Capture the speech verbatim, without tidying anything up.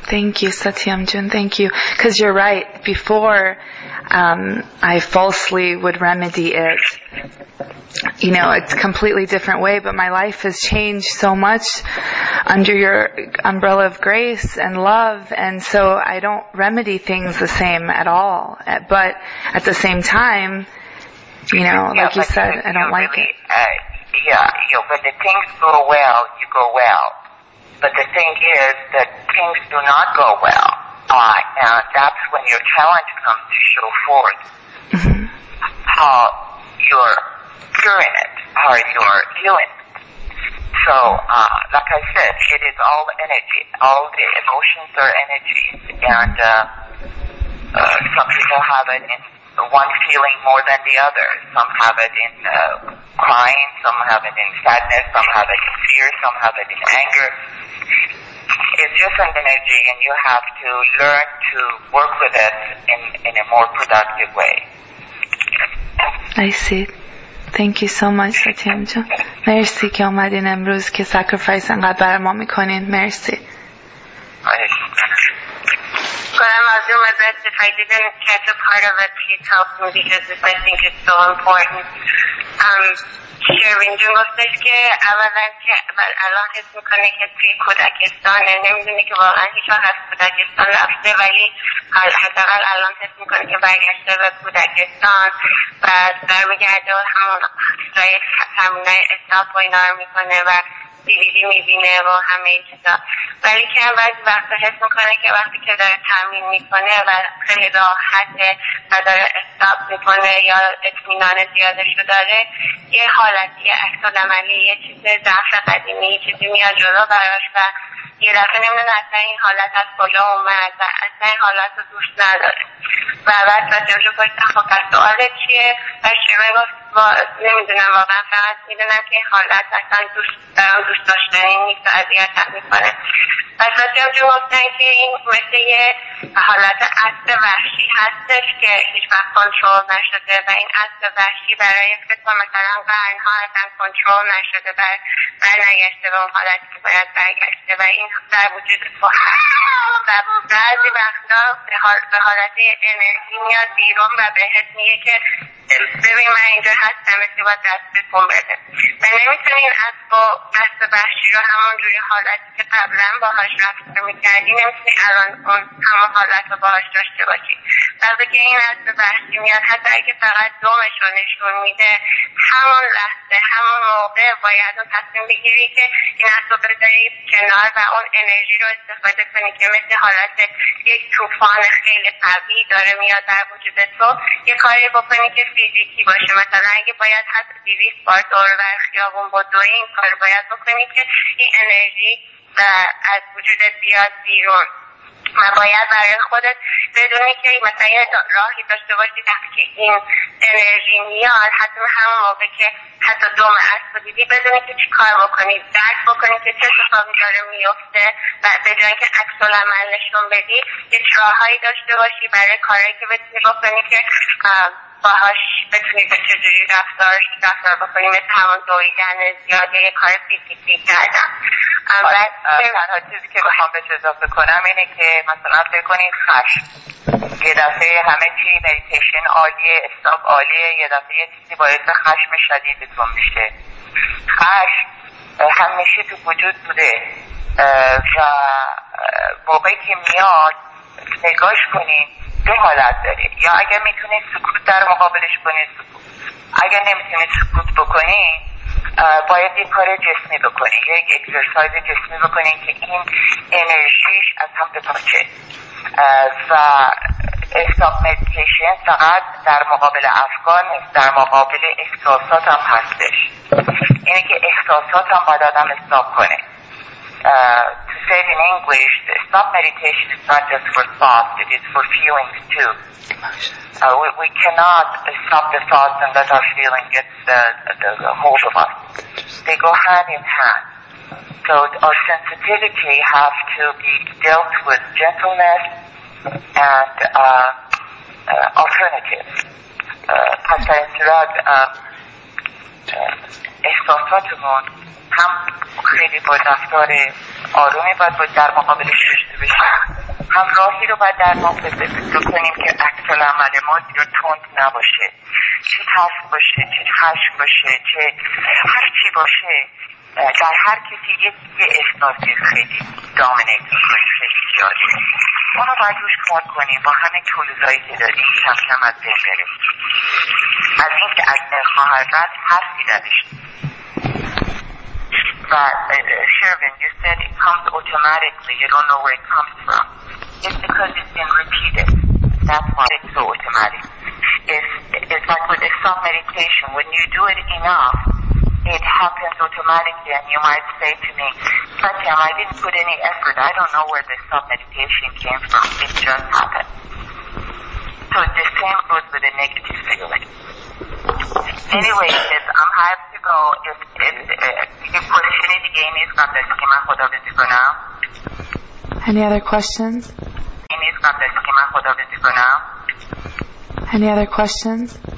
Thank you, Satyam Jun. Thank you. Because you're right. Before, um, I falsely would remedy it. You know, it's a completely different way, but my life has changed so much under your umbrella of grace and love, and so I don't remedy things the same at all. But at the same time, you know, yeah, like you said, I don't like really, it. Uh, yeah, you know, when the things go well, you go well. But the thing is that things do not go well, uh, and that's when your challenge comes to show forth mm-hmm. how you're curing it, how you're healing it. So, uh, like I said, it is all energy. All the emotions are energies, and uh, uh, some people have it in one feeling more than the other. Some have it in uh, crying, some have it in sadness, some have it in fear, some have it in anger. It's just an energy, and you have to learn to work with it in, in a more productive way. I see. Thank you so much, Satyam جان. مرسی که آمدین امروز که sacrifice انقدر بر ما میکنین. مرسی. I'll do my best. If I didn't catch a part of it, please help me because I think it's so important. Um, شروین جون گفتش که اولا که الان حس میکنه که توی کودکستانه، نمیدونه که واقعا هیچ وقت از کودکستان رفته، ولی حداقل الان حس میکنه که برگشته به کودکستان و برمیگرده و همون چیزای همونای استاپ و اینا رو میکنه و دیویدی میبینه و همه این چیزا. ولی که بعضی وقتا حس میکنه که وقتی که داره تمرین میکنه و خیلی راحته و داره استاپ میکنه یا اطمینان زیادشو داره، یه حالتی عکس‌العملی، یه چیز ضعف قدیمی، چیزی میاد جلو براش و یه دفعه نمیدونه اصلا این حالت از کجا اومد و اصلا این حالت رو دوست نداره. و بعد بسیارشو پشتم خب پس سوالت چیه؟ و شیوه گفت نمیدونم واقعا، فقط میدونم که این حالت اصلا دوست دارم دوست داشتنی نیست و اذیتم میکنه. پس بسیار جو گفتن که این مثل یه حالت اسب وحشی هستش که هیچ وقت کنترل نشده و این اسب وحشی برای فکر مثلا قرنها اصلا کنترل نشده و برنگشته به اون حالتی که باید برگشته و این در وجود تو هست و بعضی وقتا به حالت انرژی میاد بیرون و بهت میگه که ببین من اینجا هستم، مثل باید دست بکن بده و نمیتونی این اسب و اسب وحشی رو همون جوری حالتی که قبلا باهاش رفتار میکردی نمیتونی الان اون همون حالت رو باهاش داشته باشی. وقتی که این اسب وحشی میاد حتی اگه فقط دومش رو نشون میده، همون لحظه همون موقع باید اون تصمیم بگیری که این اسب رو بذاری کنار و اون انرژی رو استفاده کنی که مثل حالت یک طوفان خیلی قوی داره میاد در وجود تو، یه کاری بکنی که فیزیکی باشه. مثلا اگه باید حتی دویست بار دور بر خیابون بدوی، این کار باید بکنی که این انرژی از وجودت بیاد بیرون و باید برای خودت بدونی که مثلا یه راهی داشته باشی وقتی که این انرژی میاد، حتی همون موقع که حتی دوم اسب دیدی بدونی که چی کار بکنی، درک بکنی که چه اتفاقی داره میفته و به جای که عکس‌العمل نشون بدی یه راههایی داشته باشی برای کاری که بتونی بکنی که باهاش بتونی به چجوری رفتار رفتار بکنی، مثل همون دویدن زیاد یا یه کار فیزیکی کردن. تنها چیزی که بخوام بهش اضافه کنم اینه که مثلا فکر کنید خشم، یه دفعه همه چی مدیتیشن عالیه، استاپ عالیه، یه دفعه یه چیزی باعث خشم شدیدتون میشه. خشم همیشه تو وجود بوده و موقعی که میاد نگاش کنید دو حالت داره، یا اگر میتونید سکوت در مقابلش کنید سکوت، اگر نمیتونید سکوت بکنید باید یک کار جسمی بکنید، یک اکسرسایز جسمی بکنید که این انرژیش از هم بپاچه و استاپ مدیتیشن فقط در مقابل افکار نیست، در مقابل احساسات هم هستش. اینه که احساسات هم باید آدم استاپ کنه. Uh, to say it in English, the stop meditation is not just for thoughts, it is for feelings too. Uh, we, we cannot stop the thoughts and let our feelings get the, the, the hold of us. They go hand in hand. So our sensitivity has to be dealt with gentleness and uh, uh, alternatives. پس در این صورت احساساتمون هم خیلی با رفتار آرومی باید با در مقابلش داشته بشیم، هم راهی رو باید در مقابل کنیم که عکس العمل ما زیاد تند نباشه، چه ترس باشه، چه خشم باشه، چه هر چی باشه، در هر کسی یه یه احساسی خیلی دامینیت می‌کنه، خیلی زیاده. اونو باید روش کار کنیم با همه تولوزایی که داریم کم کم از بین بریم. از این که از خواهر رد حرفی نداشت. But uh, Shervin, you said it comes automatically. You don't know where it comes from. It's because it's been repeated. That's why it's so automatic. It's, it's like with the self-meditation. When you do it enough, it happens automatically. And you might say to me, Satyam, I didn't put any effort. I don't know where the self-meditation came from. It just happened. So the same goes with the negative feeling. Anyway, if I'm have to go, if if if question دیگه نیست قبل از که من خداحافظی کنم. Any other questions? نیست قبل از که من خداحافظی کنم. Any other questions?